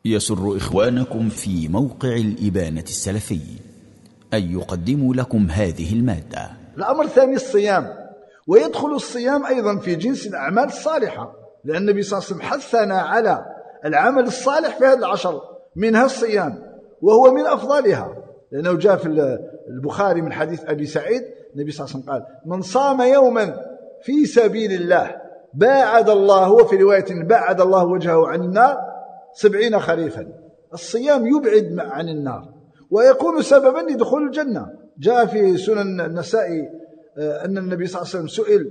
يسر إخوانكم في موقع الإبانة السلفي أن يقدموا لكم هذه المادة. الأمر الثاني الصيام، ويدخل الصيام أيضا في جنس الأعمال الصالحة، لأن النبي صلى الله عليه وسلم حثنا على العمل الصالح في هذه العشر، منها الصيام وهو من أفضلها، لأنه جاء في البخاري من حديث أبي سعيد النبي صلى الله عليه وسلم قال: من صام يوما في سبيل الله باعد الله، وفي رواية باعد الله وجهه عن النار 70 خريفا. الصيام يبعد عن النار ويكون سببا لدخول الجنة. جاء في سنن النسائي أن النبي صلى الله عليه وسلم سئل: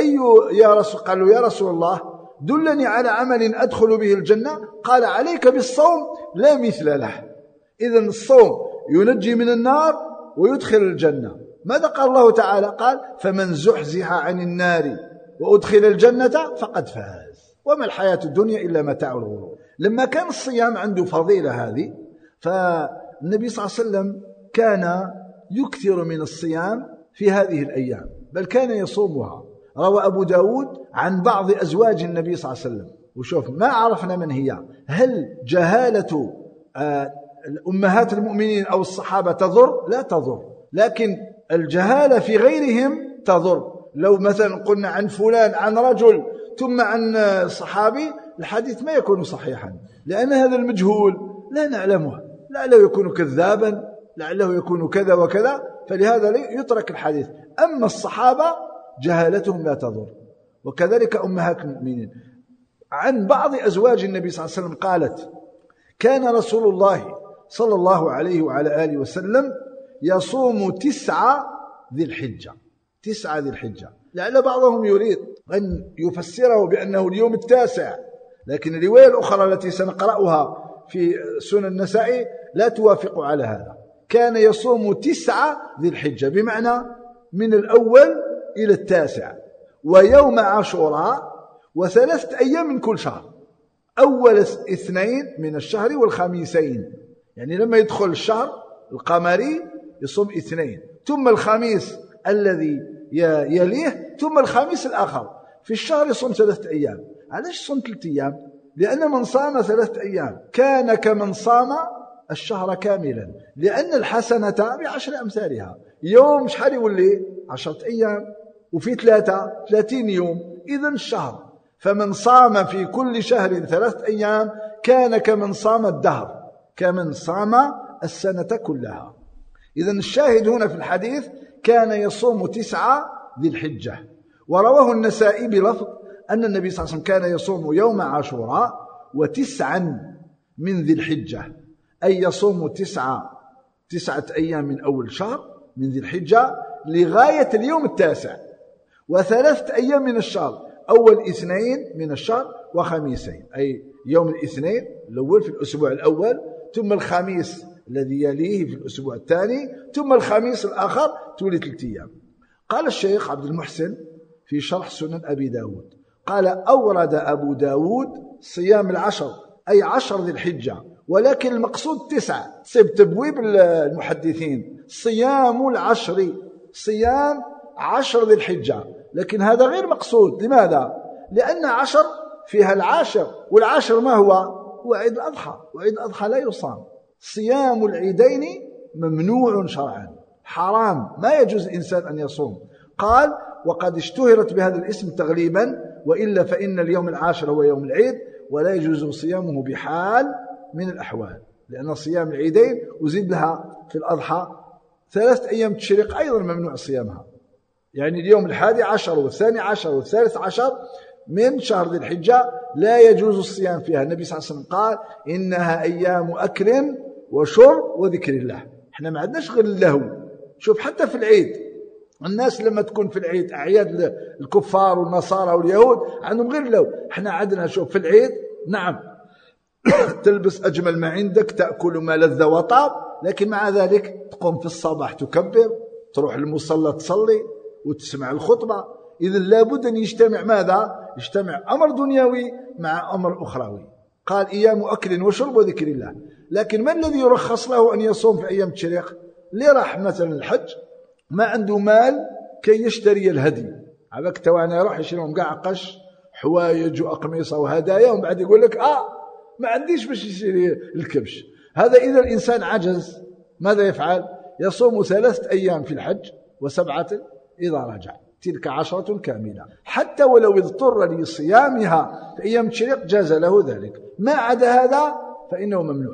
قالوا يا رسول الله دلني على عمل أدخل به الجنة، قال: عليك بالصوم لا مثل له. إذن الصوم ينجي من النار ويدخل الجنة. ماذا قال الله تعالى؟ قال: فمن زحزح عن النار وأدخل الجنة فقد فاز، وما الحياة الدنيا إلا متاع الغرور. لما كان الصيام عنده فضيلة هذه، فالنبي صلى الله عليه وسلم كان يكثر من الصيام في هذه الأيام، بل كان يصومها. روى أبو داود عن بعض أزواج النبي صلى الله عليه وسلم، وشوف ما عرفنا من هي. هل جهالة أمهات المؤمنين أو الصحابة تضر؟ لا تضر، لكن الجهالة في غيرهم تضر. لو مثلا قلنا عن فلان عن رجل ثم عن صحابي، الحديث ما يكون صحيحا، لأن هذا المجهول لا نعلمه، لعله يكون كذابا، لعله يكون كذا وكذا، فلهذا يترك الحديث. أما الصحابة جهالتهم لا تضر، وكذلك أمهات المؤمنين. عن بعض أزواج النبي صلى الله عليه وسلم قالت: كان رسول الله صلى الله عليه وعلى آله وسلم يصوم 9 ذي الحجة. 9 ذي الحجة، لعل بعضهم يريد أن يفسره بأنه اليوم 9، لكن الرواية الأخرى التي سنقرأها في سنن النسائي لا توافق على هذا. كان يصوم 9 ذي الحجة، بمعنى من الأول إلى 9، ويوم عاشوراء، و3 أيام من كل شهر، أول 2 من الشهر والخميسين. يعني لما يدخل الشهر القمري يصوم 2، ثم الخميس الذي يليه، ثم الخميس الآخر في الشهر يصوم 3 أيام. علاش صوم 3 أيام؟ لأن من صام 3 أيام كان كمن صام الشهر كاملا، لأن الحسنة ب10 أمثالها. يوم شحال يولي؟ 10 أيام، وفي 30 يوم، إذن الشهر. فمن صام في كل شهر 3 أيام كان كمن صام الدهر، كمن صام السنة كلها. إذن الشاهد هنا في الحديث كان يصوم 9 ذي الحجة. ورواه النسائي بلفظ أن النبي صلى الله عليه وسلم كان يصوم يوم عاشوراء و9 من ذي الحجة، أي يصوم 9 أيام من أول شهر من ذي الحجة لغاية اليوم 9، و3 أيام من الشهر، أول 2 من الشهر وخميسين، أي يوم الاثنين الأول في الأسبوع الأول، ثم الخميس الذي يليه في الأسبوع الثاني، ثم الخميس الآخر تولي 3 أيام. قال الشيخ عبد المحسن في شرح سنن أبي داود، قال: أورد أبو داود صيام 10، أي 10 ذي الحجة، ولكن المقصود 9. تصيب تبويب المحدثين صيام 10، صيام 10 ذي الحجة، لكن هذا غير مقصود. لماذا؟ لأن 10 فيها العاشر، والعاشر ما هو عيد الأضحى، وعيد الأضحى لا يصام. صيام العيدين ممنوع شرعا، حرام، ما يجوز الإنسان أن يصوم. قال: وقد اشتهرت بهذا الاسم تغليبا، وإلا فإن اليوم العاشر هو يوم العيد، ولا يجوز صيامه بحال من الأحوال، لأن صيام العيدين وزيد لها في الأضحى 3 أيام تشريق أيضا ممنوع صيامها. يعني اليوم 11 و12 و13 من شهر ذي الحجة لا يجوز الصيام فيها. النبي صلى الله عليه وسلم قال: إنها أيام أكل وشرب وذكر الله. احنا ما عندناش غير اللهو. شوف حتى في العيد، الناس لما تكون في العيد أعياد الكفار والنصارى واليهود عندهم غير اللهو. احنا عندنا شوف في العيد نعم تلبس أجمل ما عندك، تأكل ما لذ وطاب، لكن مع ذلك تقوم في الصباح تكبر، تروح للمصلى تصلي وتسمع الخطبة. إذن لابد أن يجتمع ماذا؟ يجتمع أمر دنيوي مع أمر أخروي. قال: أيام أكل وشرب وذكر الله. لكن ما الذي يرخص له أن يصوم في أيام التشريق؟ اللي راح مثلا الحج ما عنده مال كي يشتري الهدي، عباك توانا يروح يشتريهم قاع قش حوايج وأقمصة وهدايا، ومن بعد يقول لك ما عنديش باش يشري الكبش. هذا إذا الإنسان عجز ماذا يفعل؟ يصوم 3 أيام في الحج و7 إذا رجع، تلك 10 كاملة. حتى ولو اضطر لصيامها في أيام التشريق جاز له ذلك، ما عدا هذا فإنه ممنوع.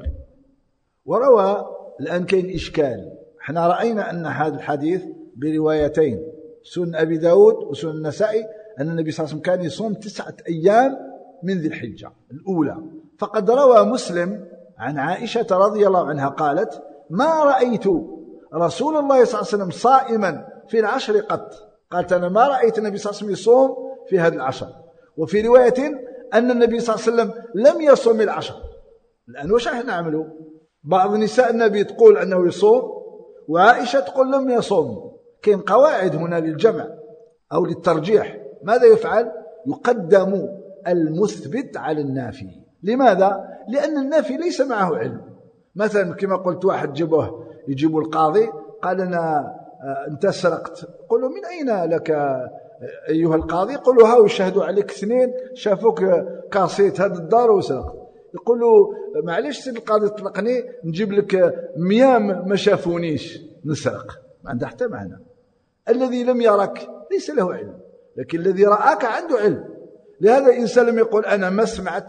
وروى الآن كاين إشكال، احنا رأينا أن هذا الحديث بروايتين، سنن أبي داود وسنن النسائي، أن النبي صلى الله عليه وسلم كان يصوم 9 أيام من ذي الحجة الأولى. فقد روى مسلم عن عائشة رضي الله عنها قالت: ما رأيت رسول الله صلى الله عليه وسلم صائما في العشر قط. قالت: أنا ما رأيت النبي صلى الله عليه وسلم يصوم في هذه العشر. وفي رواية أن النبي صلى الله عليه وسلم لم يصوم العشر. الآن وش احنا نعمله؟ بعض نساء النبي تقول أنه يصوم، وعائشة تقول لم يصوم. كاين قواعد هنا للجمع أو للترجيح. ماذا يفعل؟ يقدم المثبت على النافي. لماذا؟ لأن النافي ليس معه علم. مثلا كما قلت واحد يجيبوا القاضي قال أنا أنت سرقت، قلوا من أين لك أيها القاضي؟ قلوا هاو يشهدوا عليك 2 شافوك كاسيت هذا الدار وسرقت. يقولوا معليش سيد القاضي طلقني نجيب لك 100 ما شافونيش نسرق. ما عنده حتى معنى. الذي لم يرك ليس له علم، لكن الذي رآك عنده علم. لهذا الإنسان لم يقول أنا ما سمعت،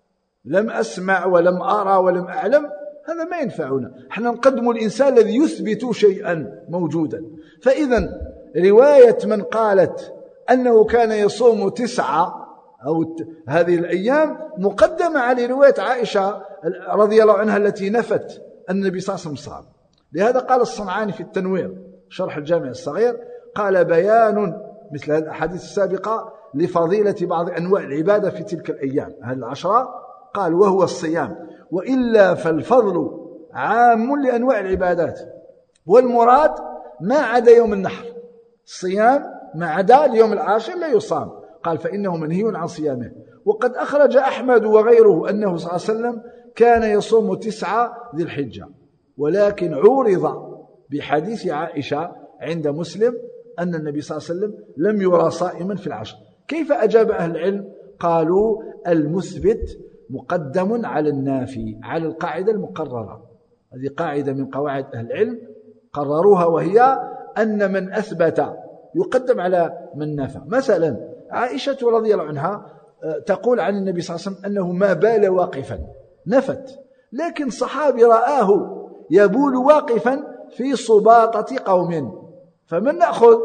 لم أسمع ولم أرى ولم أعلم، هذا ما ينفعنا. احنا نقدم الإنسان الذي يثبت شيئا موجودا. فإذا رواية من قالت أنه كان يصوم 9 أو هذه الأيام مقدمة على رواية عائشة رضي الله عنها التي نفت أن النبي صلى الله عليه وسلم صام. لهذا قال الصنعاني في التنوير شرح الجامع الصغير، قال: بيان مثل هذه الأحاديث السابقة لفضيلة بعض أنواع العبادة في تلك الأيام هذه العشرة. قال: وهو الصيام، وإلا فالفضل عام لأنواع العبادات، والمراد ما عدا يوم النحر. الصيام ما عدا اليوم العاشر لا يصام. قال: فإنه منهي عن صيامه. وقد أخرج أحمد وغيره أنه صلى الله عليه وسلم كان يصوم 9 ذي الحجة، ولكن عورض بحديث عائشة عند مسلم أن النبي صلى الله عليه وسلم لم يرى صائما في العشر. كيف أجاب أهل العلم؟ قالوا: المثبت مقدم على النافي، على القاعدة المقررة. هذه قاعدة من قواعد أهل العلم قرروها، وهي أن من أثبت يقدم على من نفى. مثلا عائشة رضي الله عنها تقول عن النبي صلى الله عليه وسلم أنه ما بال واقفا، نفت. لكن صحابي رآه يبول واقفا في صباطة قوم، فمن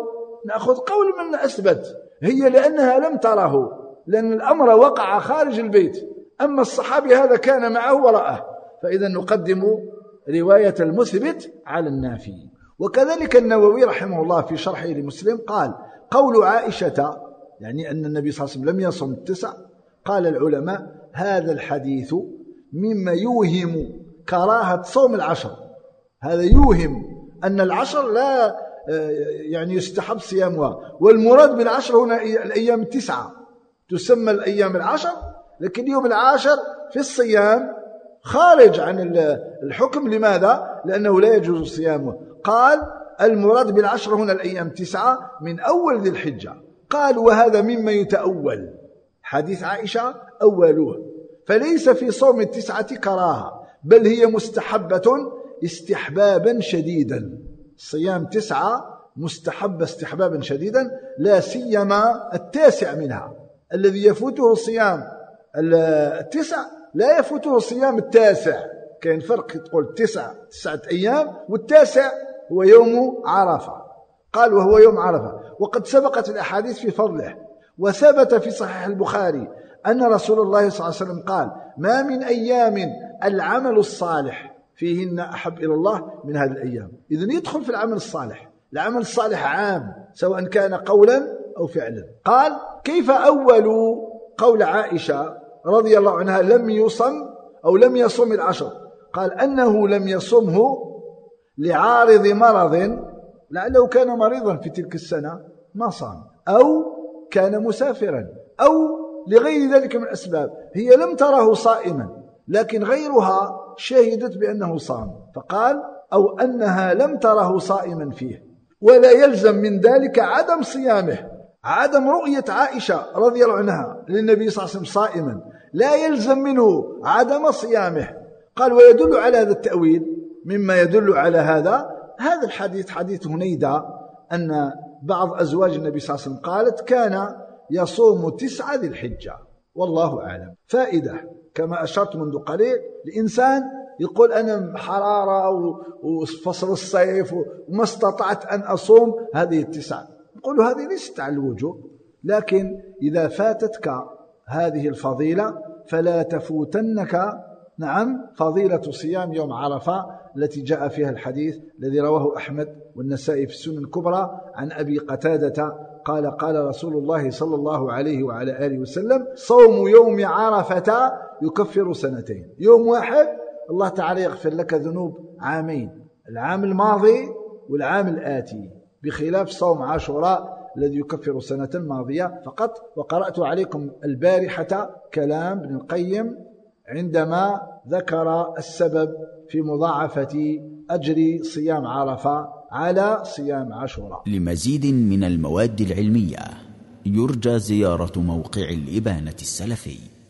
نأخذ قول من أثبت. هي لأنها لم تره، لأن الأمر وقع خارج البيت، أما الصحابي هذا كان معه ورآه، فإذا نقدم رواية المثبت على النافي. وكذلك النووي رحمه الله في شرحه لمسلم قال: قول عائشة يعني أن النبي صلى الله عليه وسلم لم يصم 9، قال العلماء: هذا الحديث مما يوهم كراهة صوم العشر. هذا يوهم أن العشر لا يعني يستحب صيامها، والمراد بالعشر هنا الأيام 9، تسمى الأيام العشر، لكن يوم العاشر في الصيام خارج عن الحكم. لماذا؟ لأنه لا يجوز صيامه. قال: المراد بالعشر هنا الأيام 9 من أول ذي الحجة. قال: وهذا مما يتأول، حديث عائشة أولوه، فليس في صوم 9 كراهة، بل هي مستحبة استحبابا شديدا. صيام 9 مستحب استحبابا شديدا، لا سيما 9 منها الذي يفوته صيام 9 لا يفوته صيام 9. كاين فرق، تقول 9 أيام، و9 هو يوم عرفة. قال: وهو يوم عرفة. وقد سبقت الأحاديث في فضله، وثبت في صحيح البخاري أن رسول الله صلى الله عليه وسلم قال: ما من أيام العمل الصالح فيهن أحب إلى الله من هذه الأيام. إذن يدخل في العمل الصالح. العمل الصالح عام سواء كان قولا أو فعلا. قال: كيف أول قول عائشة رضي الله عنها لم يصم أو لم يصم العشر؟ قال: أنه لم يصمه لعارض مرض، لعله كان مريضا في تلك السنة ما صام، أو كان مسافرا، أو لغير ذلك من الأسباب. هي لم تره صائما، لكن غيرها شهدت بأنه صام، فقال: أو أنها لم تره صائما فيه. ولا يلزم من ذلك عدم صيامه، عدم رؤية عائشة رضي الله عنها للنبي صلى الله عليه وسلم صائما، لا يلزم منه عدم صيامه. قال ويدل على هذا التأويل، مما يدل على هذا الحديث، حديث هنيدة، أن بعض أزواج النبي صلى الله عليه وسلم قالت كان يصوم 9 ذي الحجة، والله أعلم. فائدة كما أشرت منذ قليل، الإنسان يقول أنا حرارة وفصل الصيف وما استطعت أن أصوم هذه 9، نقول هذه ليست على الوجوب، لكن إذا فاتتك هذه الفضيلة فلا تفوتنك فضيلة صيام يوم عرفة التي جاء فيها الحديث الذي رواه أحمد والنسائي في السنن الكبرى عن أبي قتادة قال قال رسول الله صلى الله عليه وعلى آله وسلم صوم يوم عرفة يكفر 2 سنين. يوم واحد الله تعالى يغفر لك ذنوب 2 عام، العام الماضي والعام الآتي، بخلاف صوم عاشوراء الذي يكفر 1 سنة ماضية فقط. وقرأت عليكم البارحة كلام ابن القيم عندما ذكر السبب في مضاعفة أجر صيام عرفة على صيام عاشوراء. لمزيد من المواد العلمية يرجى زيارة موقع الإبانة السلفي.